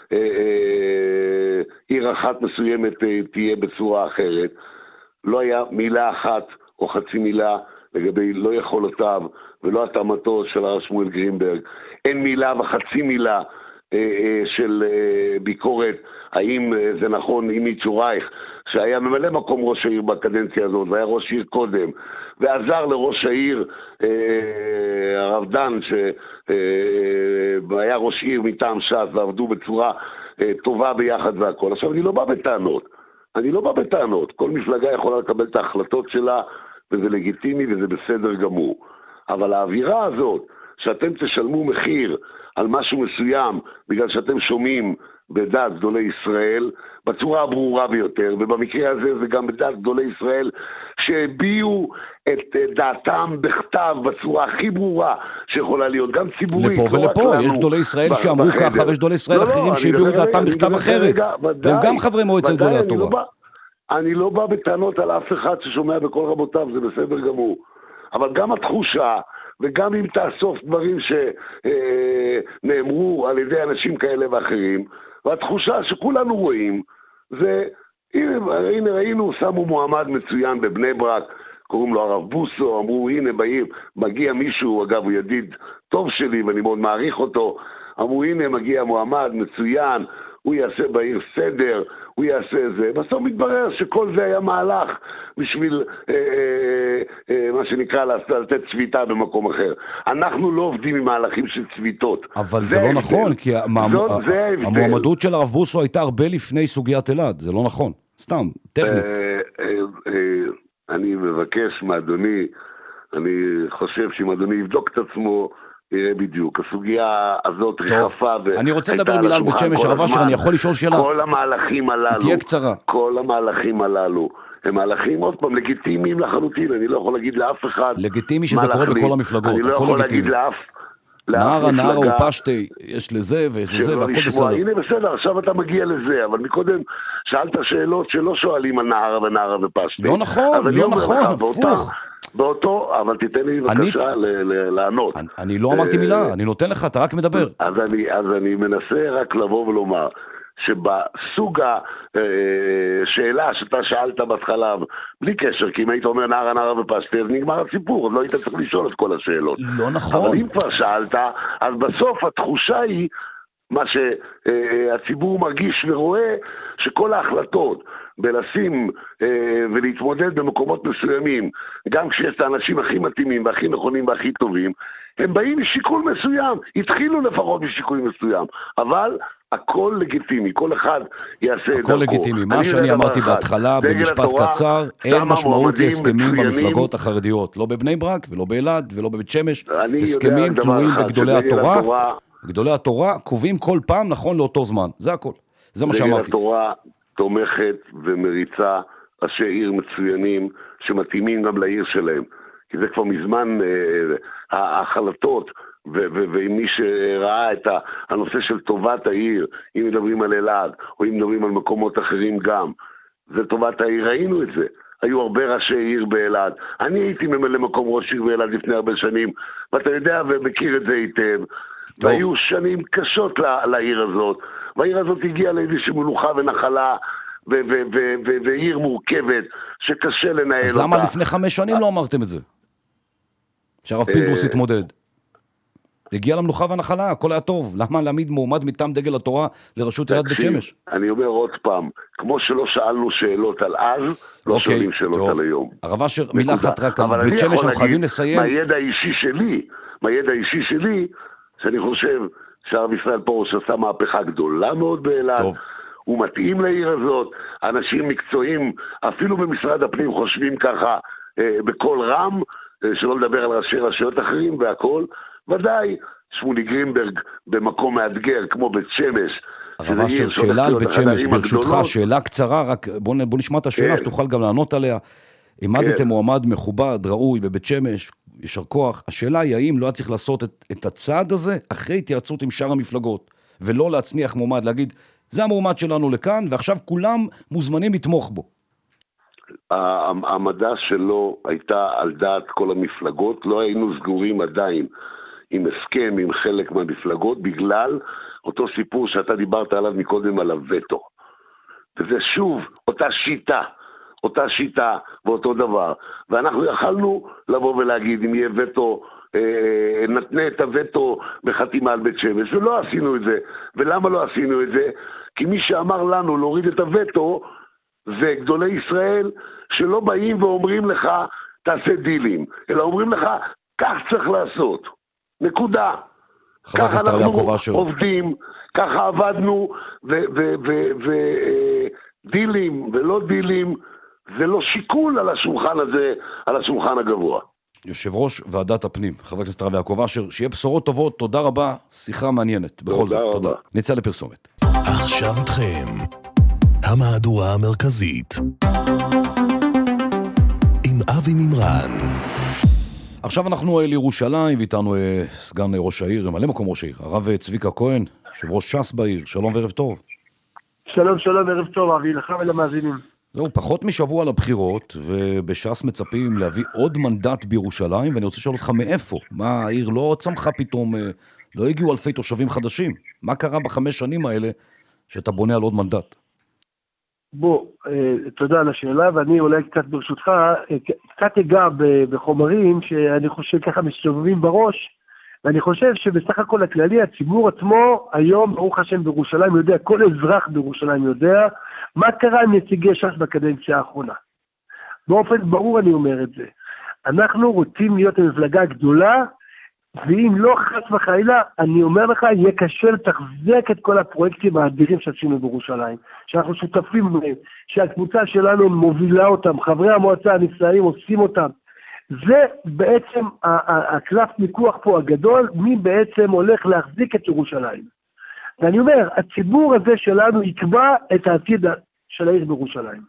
E: עיר אחת מסוימת תהיה בצורה אחרת. לא היה מילה אחת או חצי מילה לגבי לא יכולותיו ולא התאמתו של הרב שמואל גרינברג. אין מילה וחצי מילה של ביקורת, האם זה נכון, עם מיטשו רייך, שהיה ממלא מקום ראש העיר בקדנציה הזאת, והיה ראש עיר קודם, ועזר לראש העיר, הרב דן, שהיה ראש עיר מטעם ש"ס, ועבדו בצורה טובה ביחד והכל. עכשיו, אני לא בא בטענות, אני לא בא בטענות, כל מפלגה יכולה לקבל את ההחלטות שלה, וזה לגיטימי וזה בסדר גמור. אבל האווירה הזאת, שאתם תשלמו מחיר על משהו מסוים, בגלל שאתם שומעים בדעת גדולי ישראל, בצורה הברורה ביותר, ובמקרה הזה זה גם בדעת גדולי ישראל, שהביאו את דעתם בכתב בצורה הכי ברורה שיכולה להיות, גם ציבורית.
C: לפה ולפה, יש גדולי ישראל שאמרו ככה, ויש גדולי ישראל אחרים שהביאו דעתם בכתב אחרת, והם גם חברי מועצת גדולי התורה.
E: אני לא בא בטענות על אף אחד ששומע בכל רבותיו, זה בסדר גמור. אבל גם התחושה, וגם אם תאסוף דברים שנאמרו על ידי אנשים כאלה ואחרים, והתחושה שכולנו רואים, זה, הנה, הנה ראינו, שמו מועמד מצוין בבני ברק, קוראים לו הרב בוסו, אמרו, הנה בעיר, מגיע מישהו, אגב, הוא ידיד טוב שלי, ואני מאוד מעריך אותו, אמרו, הנה מגיע מועמד מצוין, הוא יעשה בעיר סדר, הוא יעשה זה. בסוף מתברר שכל זה היה מהלך בשביל אה, אה, אה, מה שנקרא לתת צביטה במקום אחר. אנחנו לא עובדים עם מהלכים של צביטות.
C: אבל זה, זה לא נכון, כי זאת, זה המועמדות של הרב בוסו הייתה הרבה לפני סוגיית אלעד, זה לא נכון. סתם, טכנית. אה, אה,
E: אה, אני מבקש מאדוני, אני חושב שאם אדוני יבדוק את עצמו, יראה בדיוק. הסוגיה הזאת רחפה.
C: אני רוצה לדבר מילה על בית שמש, הרב אשר, אני יכול לשאול שאלה?
E: כל המהלכים הללו,
C: תהיה קצרה.
E: כל המהלכים הללו, הם מהלכים עוד פעם לגיטימיים לחלוטין, אני לא יכול להגיד לאף אחד.
C: לגיטימי שזה קורה בכל המפלגות,
E: אני לא יכול להגיד לאף
C: נערה, נערה או פשטי, יש לזה ויש לזה, והכל בסדר.
E: הנה בסדר, עכשיו אתה מגיע לזה, אבל מקודם שאלת שאלות שלא שואלים על נערה ונערה ופשטי.
C: לא נכון, לא נכון, הפוך.
E: באותו, אבל תיתן לי בבקשה לענות.
C: אני לא אמרתי מילה, אני נותן לך, אתה רק מדבר.
E: אז אני מנסה רק לבוא ולומר, שבסוג השאלה שאתה שאלת בהתחלה, בלי קשר, כי אם היית אומר נערה, נערה ופשטי, אז נגמר הסיפור, אז לא היית צריך לשאול את כל השאלות.
C: לא נכון.
E: אבל אם כבר שאלת, אז בסוף התחושה היא, מה שהציבור מרגיש ורואה, שכל ההחלטות בלשים אה, ולהתמודד במקומות מסוימים, גם כשיש את האנשים הכי מתאימים והכי נכונים והכי טובים, הם באים משיקול מסוים, התחילו לפחות משיקול מסוים, אבל הכל לגיטימי, כל אחד יעשה את דרכו.
C: הכל לגיטימי, מה שאני אמרתי בהתחלה, במשפט קצר, אין משמעות להסכמים במפלגות החרדיות, לא בבני ברק ולא באלעד ולא בבית שמש, הסכמים תלויים בגדולי התורה, גדולי התורה קובעים כל פעם נכון לאותו זמן, זה הכל, זה מה שאמרתי.
E: התורה תומכת ומריצה ראשי עיר מצוינים שמתאימים גם לעיר שלהם, כי זה כבר מזמן אה, ההחלטות ועם מי שראה את הנושא של טובת העיר, אם מדברים על אלעד, או אם מדברים על מקומות אחרים גם, זה טובת העיר, ראינו את זה. היו הרבה ראשי עיר באלעד. אני הייתי ממלא מקום ראש עיר באלעד לפני הרבה שנים, ואתה יודע ומכיר את זה היטב. טוב. והיו שנים קשות לעיר הזאת, והעיר הזאת הגיעה לאיזושהי מלוכה ונחלה, ועיר מורכבת, שקשה לנהל אותה.
C: אז למה לפני חמש שנים לא אמרתם את זה? שהרב פינדרוס התמודד. הגיע למלוכה והנחלה, הכל היה טוב. למה להעמיד מועמד מטעם דגל התורה לראשות עיריית בית שמש?
E: אני אומר עוד פעם, כמו שלא שאלנו שאלות על אז, לא שואלים שאלות על היום.
C: הרב אשר, מילה אחת רק על בית שמש, אנחנו חייבים לסיים.
E: מהידע האישי שלי, מהידע האישי שלי, שאני חושב שהרב ישראל פרוש עשה מהפכה גדולה מאוד באלעד, הוא מתאים לעיר הזאת, אנשים מקצועיים, אפילו במשרד הפנים חושבים ככה, בכל רם, שלא לדבר על ראשי רשויות אחרים והכל, ודאי, שמולי גרינברג במקום מאתגר כמו בית שמש.
C: הרב אשר, שאלה על בית שמש, ברשותך, שאלה קצרה, רק בוא, בוא נשמע את השאלה, שתוכל גם לענות עליה. עמדתם מועמד מכובד, ראוי בבית שמש, ישר כוח. השאלה היא, האם לא היה צריך לעשות את, את הצעד הזה אחרי התייעצות עם שאר המפלגות, ולא להצניח מועמד, להגיד, זה המועמד שלנו לכאן, ועכשיו כולם מוזמנים לתמוך בו.
E: העמדה שלו הייתה על דעת כל המפלגות, לא היינו סגורים עדיין עם הסכם, עם חלק מהמפלגות, בגלל אותו סיפור שאתה דיברת עליו מקודם על הווטו. וזה שוב אותה שיטה, אותה שיטה ואותו דבר. ואנחנו יכלנו לבוא ולהגיד, אם יהיה וטו, אה, נתנה את הווטו בחתימה על בית שמש, ולא עשינו את זה. ולמה לא עשינו את זה? כי מי שאמר לנו להוריד את הווטו, זה גדולי ישראל שלא באים ואומרים לך, תעשה דילים, אלא אומרים לך, כך צריך לעשות. נקודה. ככה אנחנו עובדים, ככה עבדנו, ודילים ולא דילים, זה לא שיקול על השולחן הזה, על השולחן הגבוה.
C: יושב ראש ועדת הפנים, חבר הכנסת הרב יעקב אשר, שיהיה בשורות טובות, תודה רבה, שיחה מעניינת. בכל זאת, תודה. נצא לפרסומת.
B: עכשיו איתכם, המהדורה המרכזית, עם אבי מימרן.
C: עכשיו אנחנו לירושלים, ואיתנו סגן ראש העיר, ממלא מקום ראש העיר, הרב צביקה כהן, יושב ראש ש"ס בעיר, שלום וערב טוב.
F: שלום, שלום, ערב טוב, אבי, לך ולמאזינים.
C: זהו, פחות משבוע לבחירות, ובש"ס מצפים להביא עוד מנדט בירושלים, ואני רוצה לשאול אותך מאיפה? מה, העיר לא צמחה פתאום, לא הגיעו אלפי תושבים חדשים? מה קרה בחמש שנים האלה שאתה בונה על עוד מנדט?
F: בוא, תודה על השאלה, ואני אולי קצת ברשותך, קצת אגע בחומרים שאני חושב ככה מסתובבים בראש, ואני חושב שבסך הכל הכללי, הציבור עצמו, היום, ברוך השם בירושלים יודע, כל אזרח בירושלים יודע, מה קרה עם נציגי ש"ס בקדנציה האחרונה. באופן ברור אני אומר את זה. אנחנו רוצים להיות המפלגה הגדולה, ואם לא חס וחלילה, אני אומר לך, יהיה קשה לתחזק את כל הפרויקטים האדירים שעשינו בירושלים, שאנחנו שותפים בהם, שהקבוצה שלנו מובילה אותם, חברי המועצה הנפלאים עושים אותם. זה בעצם הקלף מיקוח פה הגדול, מי בעצם הולך להחזיק את ירושלים. ואני אומר, הציבור הזה שלנו יקבע את העתיד של העיר בירושלים.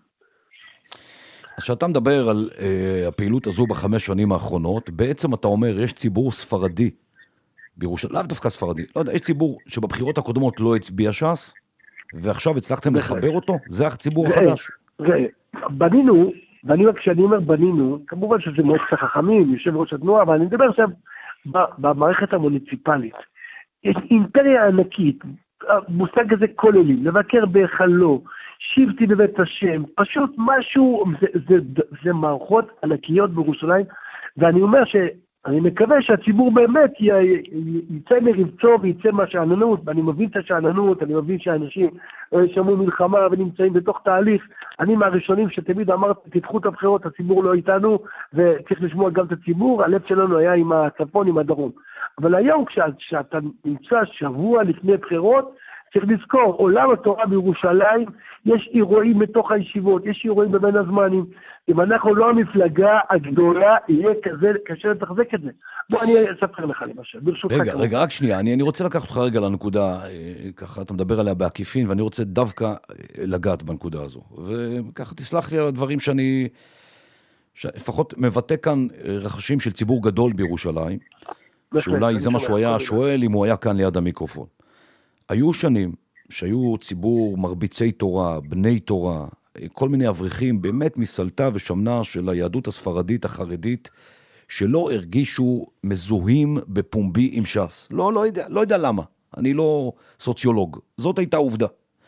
C: אז שאתה מדבר על uh, הפעילות הזו בחמש שנים האחרונות, בעצם אתה אומר, יש ציבור ספרדי בירושלים, לאו דווקא ספרדי, לא יודע, יש ציבור שבבחירות הקודמות לא הצביע ש"ס, ועכשיו הצלחתם לחבר אותו? זה הציבור החדש.
F: זה, בנינו, ואני אומר, כשאני אומר בנינו, כמובן שזה מאוד חכמים, יושב ראש התנועה, אבל אני מדבר עכשיו במערכת המוניציפלית. יש אימפריה ענקית, מושג הזה כוללים, לבקר בהיכלו, שבתי בבית השם, פשוט משהו, זה, זה, זה, זה מערכות ענקיות בירושלים, ואני אומר שאני מקווה שהציבור באמת יצא מרבצו ויצא מהשעננות, ואני מבין את השעננות, אני מבין שאנשים שמעו מלחמה ונמצאים בתוך תהליך, אני מהראשונים שתמיד אמרת, תדחו את הבחירות, הציבור לא איתנו, וצריך לשמוע גם את הציבור, הלב שלנו היה עם הצפון, עם הדרום. אבל היום כשאתה נמצא שבוע לפני בחירות, צריך לזכור, עולם התורה בירושלים, יש אירועים בתוך הישיבות, יש אירועים בבין הזמנים. אם אנחנו לא המפלגה הגדולה, יהיה כזה, קשה לתחזק את זה. בוא, אני אספר לך למשל, ברשותך.
C: רגע, רגע, רק שנייה, אני, אני רוצה לקחת אותך רגע לנקודה, ככה אתה מדבר עליה בעקיפין, ואני רוצה דווקא לגעת בנקודה הזו. וככה תסלח לי על הדברים שאני, לפחות מבטא כאן רחשים של ציבור גדול בירושלים, שאולי זה מה שהוא היה שואל אם הוא היה כאן ליד המיקרופון. היו שנים שהיו ציבור מרביצי תורה, בני תורה, כל מיני אברכים, באמת מסלטה ושמנה של היהדות הספרדית החרדית, שלא הרגישו מזוהים בפומבי עם ש"ס. לא, לא יודע, לא יודע למה. אני לא סוציולוג. זאת הייתה עובדה.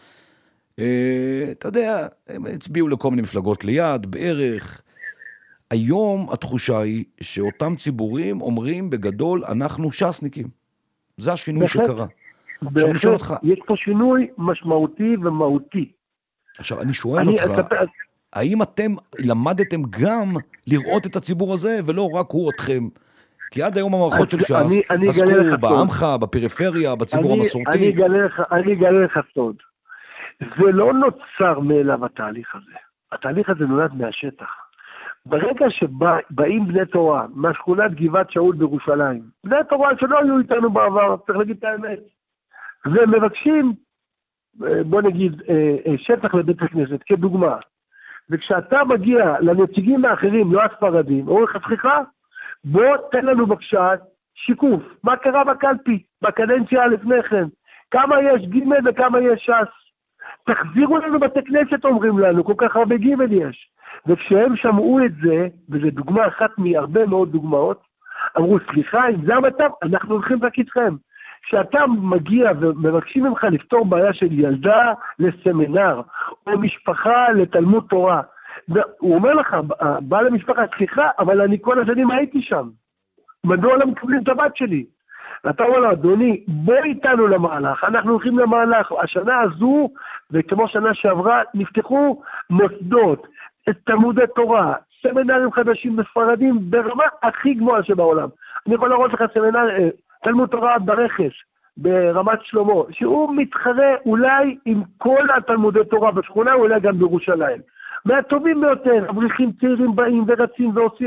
C: אתה יודע, הם הצביעו לכל מיני מפלגות ליד, בערך. היום התחושה היא שאותם ציבורים אומרים בגדול, אנחנו ש"סניקים. זה השינוי שקרה. עכשיו אני שואל אותך.
F: יש פה שינוי משמעותי ומהותי.
C: עכשיו אני שואל אותך, האם אתם למדתם גם לראות את הציבור הזה, ולא רק הוא אתכם? כי עד היום המערכות של ש"ס עסקו בעמך, בפריפריה, בציבור המסורתי.
F: אני אגלה לך סוד. זה לא נוצר מאליו התהליך הזה. התהליך הזה נולד מהשטח. ברגע שבאים בני תורה, מהשכונת גבעת שאול בירושלים, בני תורה שלא היו איתנו בעבר, צריך להגיד את האמת, ומבקשים, בוא נגיד, שטח לבית הכנסת, כדוגמה. וכשאתה מגיע לנציגים האחרים, לא הספרדים, או חסכך, בוא תן לנו בבקשה שיקוף. מה קרה בקלפי, בקדנציה לפני כן? כמה יש ג' וכמה יש ש"ס? תחזירו לנו בתי כנסת, אומרים לנו, כל כך הרבה ג' יש. וכשהם שמעו את זה, וזו דוגמה אחת מהרבה מאוד דוגמאות, אמרו, סליחה, אם זה המצב, אנחנו הולכים רק איתכם. כשאתה מגיע ומבקשים ממך לפתור בעיה של ילדה לסמינר, או משפחה לתלמוד תורה, הוא אומר לך, בא למשפחה, סליחה, אבל אני כל השנים הייתי שם. מדוע לא מקבלים את הבת שלי? ואתה אומר לו, אדוני, בוא איתנו למהלך, אנחנו הולכים למהלך. השנה הזו, וכמו שנה שעברה, נפתחו מוסדות, תלמודי תורה, סמינרים חדשים בספרדים, ברמה הכי גבוהה שבעולם. אני יכול לראות לך סמינר, תלמוד תורה ברכס, ברמת שלמה, שהוא מתחרה אולי עם כל התלמודי תורה בשכונה, אולי גם בירושלים. מהטובים ביותר, אברכים צעירים באים ורצים ועושים.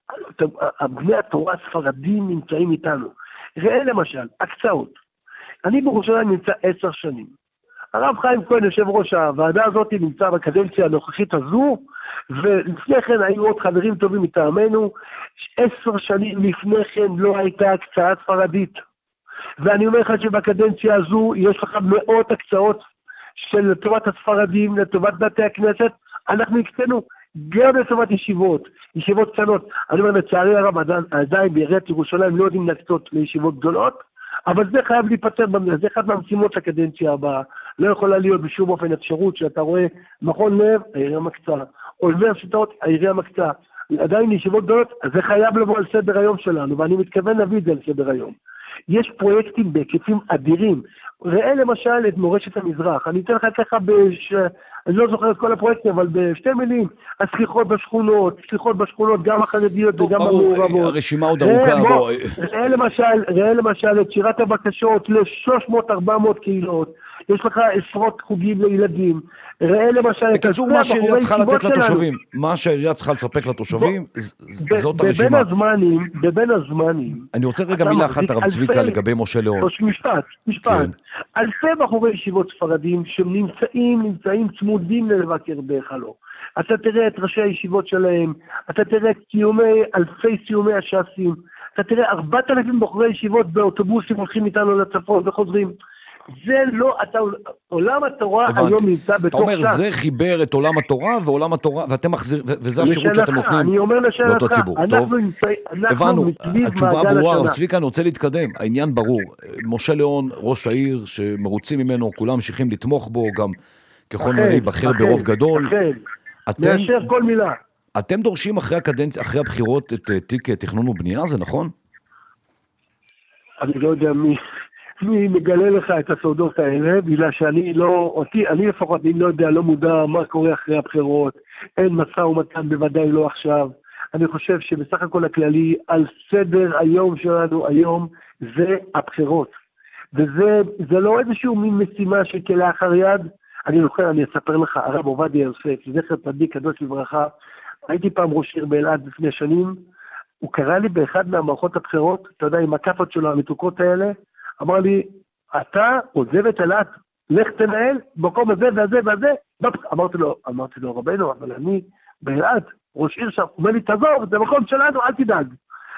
F: בני התורה הספרדים נמצאים איתנו. ראה למשל, הקצאות. אני בירושלים נמצא עשר שנים. הרב חיים כהן, יושב ראש הוועדה הזאת, נמצא בקדנציה הנוכחית הזו, ולפני כן היו עוד חברים טובים מטעמנו, עשר שנים לפני כן לא הייתה הקצאה ספרדית. ואני אומר לך שבקדנציה הזו יש לך מאות הקצאות של לטובת הספרדים, לטובת בתי הכנסת, אנחנו הקצנו גם לטובת ישיבות, ישיבות קטנות. אני אומר, לצערי הרב, עדיין בעיריית ירושלים לא יודעים להקצות לישיבות גדולות, אבל זה חייב להיפטר, זה אחד מהמשימות לקדנציה הבאה. לא יכולה להיות בשום אופן אפשרות שאתה רואה מכון לב, העירייה מקצה, אוניברסיטאות, העירייה מקצה. עדיין ישיבות גדולות, אז זה חייב לבוא על סדר היום שלנו, ואני מתכוון להביא את זה על סדר היום. יש פרויקטים בהיקפים אדירים. ראה למשל את מורשת המזרח. אני אתן לך ככה, בש... אני לא זוכר את כל הפרויקטים, אבל בשתי מילים, הסליחות בשכונות, סליחות בשכונות, גם החרדיות וגם המעורבות.
C: הרשימה עוד ארוכה. בוא...
F: ראה למשל, ראה למשל את שירת הבקשות ל-שלוש מאות עד ארבע מאות קהילות. יש לך עשרות חוגים לילדים. ראה למשל...
C: בקיצור, מה שהעירייה צריכה לתת לתושבים, מה שהעירייה צריכה לספק לתושבים, זאת הרשימה.
F: בבין הזמנים, בבין הזמנים...
C: אני רוצה רגע מילה אחת, הרב צביקה, לגבי משה ליאון.
F: משפט, משפט. אלפי בחורי ישיבות ספרדים שנמצאים, נמצאים צמודים לבקר בהיכלו. אתה תראה את ראשי הישיבות שלהם, אתה תראה את קיומי, אלפי סיומי הש"סים, אתה תראה ארבעת אלפים בחורי ישיבות באוטובוסים הולכים איתנו לצפון וחוזרים. זה לא, אתה, עולם התורה היום נמצא בתוך
C: ש"ס. אתה אומר, זה חיבר את עולם התורה ועולם התורה, ואתם מחזיר, וזה השירות שאתם נותנים לאותו ציבור. טוב, הבנו, התשובה ברורה, הרב צביקה, אני רוצה להתקדם, העניין ברור. משה ליאון, ראש העיר, שמרוצים ממנו, כולם ממשיכים לתמוך בו, גם ככל נראה ייבחר ברוב גדול.
F: מאשר כל מילה.
C: אתם דורשים אחרי הקדנציה, אחרי הבחירות, את תיק תכנון ובנייה, זה נכון?
F: אני לא יודע מי... אני מגלה לך את הסודות האלה, בגלל שאני לא, אותי, אני לפחות, אני לא יודע, לא מודע מה קורה אחרי הבחירות, אין משא ומתן, בוודאי לא עכשיו. אני חושב שבסך הכל הכללי, על סדר היום שלנו היום, זה הבחירות. וזה זה לא איזשהו מין משימה שכלאחר יד. אני זוכר, אני אספר לך, הרב עובדיה יוסף, זכר צדיק קדוש לברכה, הייתי פעם ראש עיר באלעד לפני שנים, הוא קרא לי באחד מהמערכות הבחירות, אתה יודע, עם הכפות שלו, המתוקות האלה, אמר לי, אתה עוזב את אלעד, לך תנהל במקום הזה והזה והזה. אמרתי לו, אמרתי לו, רבנו, אבל אני באלעד, ראש עיר שם, הוא אומר לי, תעזוב, זה מקום שלנו, אל תדאג.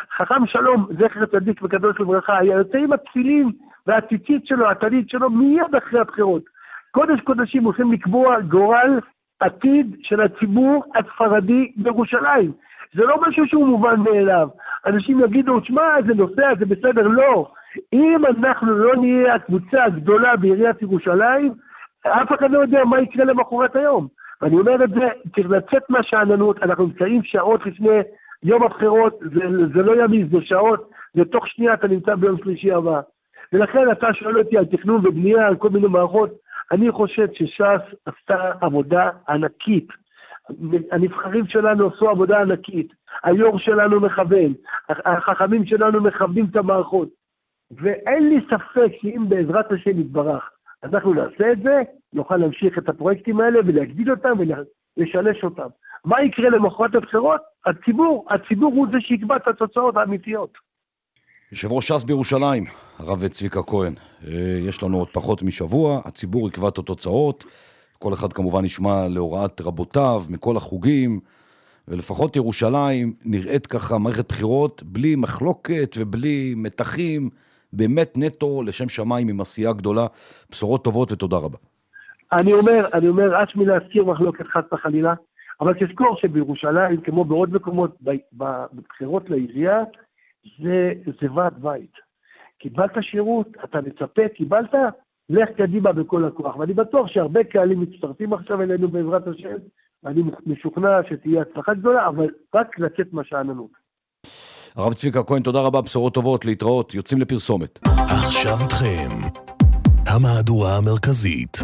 F: חכם שלום, זכר צדיק וקדוש לברכה, היה יוצא עם התפילין והציצית שלו, הטלית שלו, מיד אחרי הבחירות. קודש קודשים הולכים לקבוע גורל עתיד של הציבור הספרדי בירושלים. זה לא משהו שהוא מובן מאליו. אנשים יגידו, שמע, זה נוסע, זה בסדר, לא. אם אנחנו לא נהיה הקבוצה הגדולה בעיריית ירושלים, אף אחד לא יודע מה יקרה למחרת היום. ואני אומר את זה, צריך לצאת מהשעננות, אנחנו נמצאים שעות לפני יום הבחירות, זה, זה לא ימיז, זה שעות, זה תוך שנייה אתה נמצא ביום שלישי הבא. ולכן אתה שואל אותי על תכנון ובנייה, על כל מיני מערכות, אני חושב שש"ס עשתה עבודה ענקית. הנבחרים שלנו עשו עבודה ענקית, היו"ר שלנו מכוון, החכמים שלנו מכוונים את המערכות, ואין לי ספק שאם בעזרת השם יתברך אנחנו נעשה את זה, נוכל להמשיך את הפרויקטים האלה ולהגדיל אותם ולשלש אותם. מה יקרה למחרת הבחירות? הציבור, הציבור הוא זה שיקבע את התוצאות האמיתיות.
C: יושב ראש ש"ס בירושלים, הרב צביקה כהן, יש לנו עוד פחות משבוע, הציבור יקבע את התוצאות, כל אחד כמובן ישמע להוראת רבותיו מכל החוגים, ולפחות ירושלים נראית ככה מערכת בחירות בלי מחלוקת ובלי מתחים, באמת נטו לשם שמיים עם עשייה גדולה, בשורות טובות ותודה רבה.
F: אני אומר, אני אומר, עד שמי להזכיר מחלוקת חס וחלילה, אבל תזכור שבירושלים, כמו בעוד מקומות בבחירות לעירייה, זה, זה ועד בית. קיבלת שירות, אתה מצפה, קיבלת, לך קדימה בכל הכוח. ואני בטוח שהרבה קהלים מצטרפים עכשיו אלינו בעזרת השם, ואני משוכנע שתהיה הצלחה גדולה, אבל רק לצאת מהשעננות.
C: הרב צביקה כהן, תודה רבה, בשורות טובות, להתראות, יוצאים לפרסומת.
B: עכשיו איתכם, המהדורה המרכזית,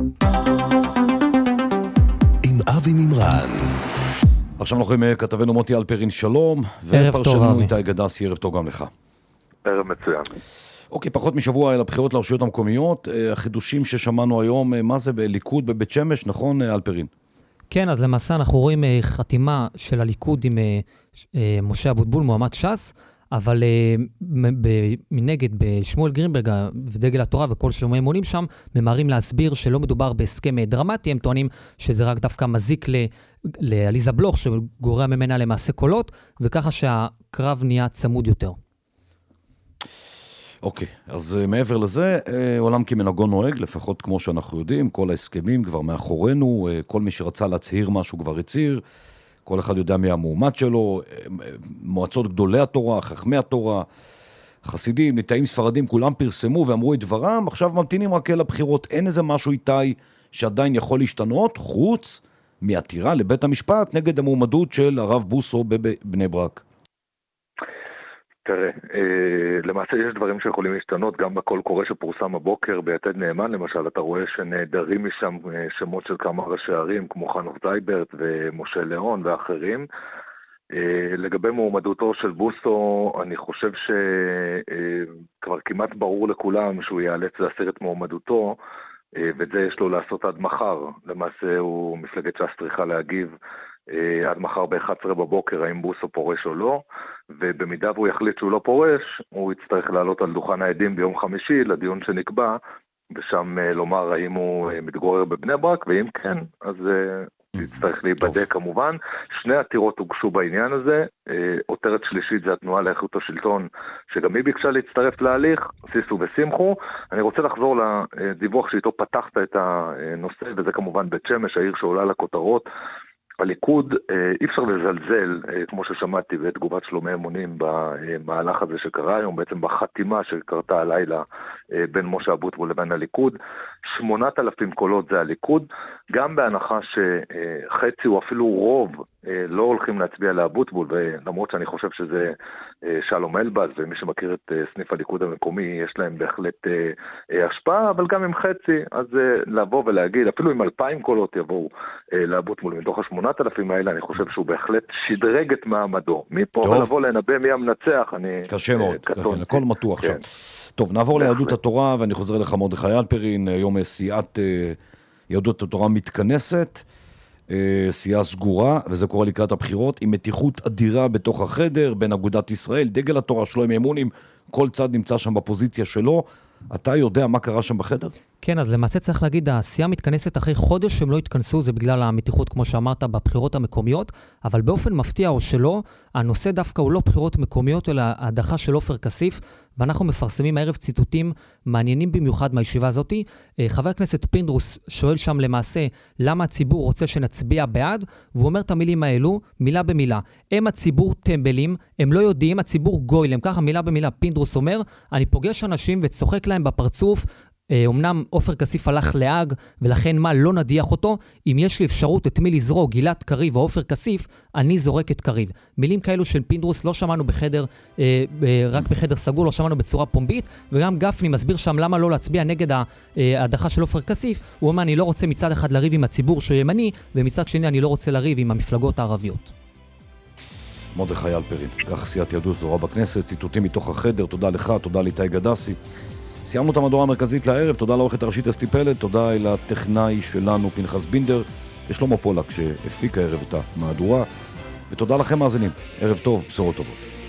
B: עם אבי מימרן.
C: עכשיו אנחנו עם כתבנו מוטי אלפרין, שלום, ופרשנו איתי גדסי, ערב טוב גם לך.
G: ערב מצוין.
C: אוקיי, פחות משבוע אל הבחירות לרשויות המקומיות, החידושים ששמענו היום, מה זה בליכוד בבית שמש, נכון אלפרין?
H: כן, אז למעשה אנחנו רואים חתימה של הליכוד עם משה אבוטבול, מועמד ש"ס, אבל מנגד בשמואל גרינברג ודגל התורה וכל שומעי אמונים שם, ממהרים להסביר שלא מדובר בהסכם דרמטי, הם טוענים שזה רק דווקא מזיק לעליזה בלוך, שגורע ממנה למעשה קולות, וככה שהקרב נהיה צמוד יותר.
C: אוקיי, אז מעבר לזה, עולם כמנהגו נוהג, לפחות כמו שאנחנו יודעים, כל ההסכמים כבר מאחורינו, כל מי שרצה להצהיר משהו כבר הצהיר, כל אחד יודע מי המועמד שלו, מועצות גדולי התורה, חכמי התורה, חסידים, ליטאים ספרדים, כולם פרסמו ואמרו את דברם, עכשיו ממתינים רק אל הבחירות, אין איזה משהו איתי שעדיין יכול להשתנות, חוץ מעתירה לבית המשפט נגד המועמדות של הרב בוסו בבני ברק.
G: תראה, למעשה יש דברים שיכולים להשתנות, גם בקול קורא שפורסם הבוקר ביתד נאמן, למשל, אתה רואה שנעדרים משם שמות של כמה ראשי ערים, כמו חנוך זייברט ומשה ליאון ואחרים. לגבי מועמדותו של בוסו, אני חושב שכבר כמעט ברור לכולם שהוא ייאלץ להסיר את מועמדותו, ואת זה יש לו לעשות עד מחר. למעשה הוא מפלגת ש"ס צריכה להגיב עד מחר ב-אחת עשרה בבוקר, האם בוסו פורש או לא, ובמידה והוא יחליט שהוא לא פורש, הוא יצטרך לעלות על דוכן העדים ביום חמישי לדיון שנקבע, ושם לומר האם הוא מתגורר בבני ברק, ואם כן, אז יצטרך להיבדק כמובן. שני עתירות הוגשו בעניין הזה, עותרת שלישית זה התנועה לאיכות השלטון, שגם היא ביקשה להצטרף להליך, סיסו ושמחו. אני רוצה לחזור לדיווח שאיתו פתחת את הנושא, וזה כמובן בית שמש, העיר שעולה לכותרות. הליכוד, אי אפשר לזלזל, כמו ששמעתי בתגובת שלומי אמונים במהלך הזה שקרה היום, בעצם בחתימה שקרתה הלילה בין משה אבוטבול לבין הליכוד, שמונת אלפים קולות זה הליכוד, גם בהנחה שחצי הוא אפילו רוב לא הולכים להצביע לאבוטבול, ולמרות שאני חושב שזה שלום אלבז, ומי שמכיר את סניף הליכוד המקומי, יש להם בהחלט השפעה, אבל גם עם חצי, אז לבוא ולהגיד, אפילו עם אלפיים קולות יבואו לאבוטבול מתוך השמונת אלפים האלה, אני חושב שהוא בהחלט שדרג את מעמדו. מפה ולבוא לנבא מי המנצח, אני
C: קשה מאוד, הכל מתוח שם. טוב, נעבור ליהדות התורה, ואני חוזר לך מרדכי אלפרין, היום סיעת יהדות התורה מתכנסת, סיעה סגורה, וזה קורה לקראת הבחירות, עם מתיחות אדירה בתוך החדר, בין אגודת ישראל, דגל התורה, שלום אמונים, כל צד נמצא שם בפוזיציה שלו. אתה יודע מה קרה שם בחדר?
H: כן, אז למעשה צריך להגיד, העשייה מתכנסת אחרי חודש שהם לא התכנסו, זה בגלל המתיחות, כמו שאמרת, בבחירות המקומיות, אבל באופן מפתיע או שלא, הנושא דווקא הוא לא בחירות מקומיות, אלא ההדחה של עופר כסיף, ואנחנו מפרסמים הערב ציטוטים מעניינים במיוחד מהישיבה הזאת. חבר הכנסת פינדרוס שואל שם למעשה, למה הציבור רוצה שנצביע בעד, והוא אומר את המילים האלו, מילה במילה. הם הציבור טמבלים, הם לא יודעים, הציבור גוילם, ככה מילה במילה. פינדרוס אומר, אני פוגש אנשים וצוחק להם בפרצוף, אמנם עופר כסיף הלך להג, ולכן מה, לא נדיח אותו. אם יש לי אפשרות את מי לזרוק, גלעד קריב או עופר כסיף, אני זורק את קריב. מילים כאלו של פינדרוס לא שמענו בחדר, אה, אה, רק בחדר סגור, לא שמענו בצורה פומבית, וגם גפני מסביר שם למה לא להצביע נגד ההדחה של עופר כסיף. הוא אומר, אני לא רוצה מצד אחד לריב עם הציבור שהוא ימני, ומצד שני אני לא רוצה לריב עם המפלגות הערביות.
C: מרדכי הלפרין, כך סיעת יהדות התורה בכנסת, ציטוטים מתוך החדר, תודה לך, תודה לאיתי גדסי. סיימנו את המהדורה המרכזית לערב, תודה לעורכת הראשית אסתי פלד, תודה לטכנאי שלנו פנחס בינדר, ושלמה פולק שהפיק הערב את המהדורה, ותודה לכם מאזינים, ערב טוב, בשורות טובות.